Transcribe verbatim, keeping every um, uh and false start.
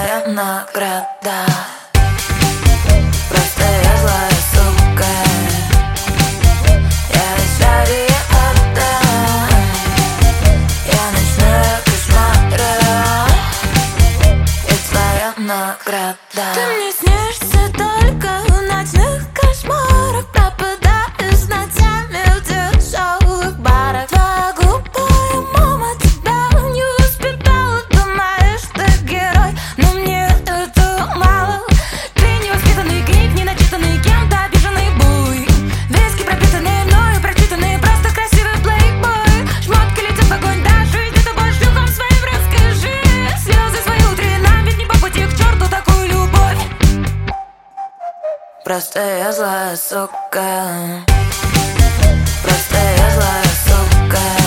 твоя награда. Просто я злая сука, я жаре ада, я ночной кошмар, я твоя награда. Ты мне снишься только в ночных кошмарах, пропадаешь ночами в дешевых барах. Твоя глупая мама тебя не воспитала, думаешь, ты герой, но мне это мало. Ты невоспитанный гик, не начитанный кем-то, обиженный буй. Виски пропитанные мною, прочитанные, просто красивый плейбой. Шмотки летят в огонь, да, жизнь это больше шлюхам своим расскажи. Слезы свои утри, нам ведь не по пути к черту такую любовь. Просто я злая сука, просто я злая сука.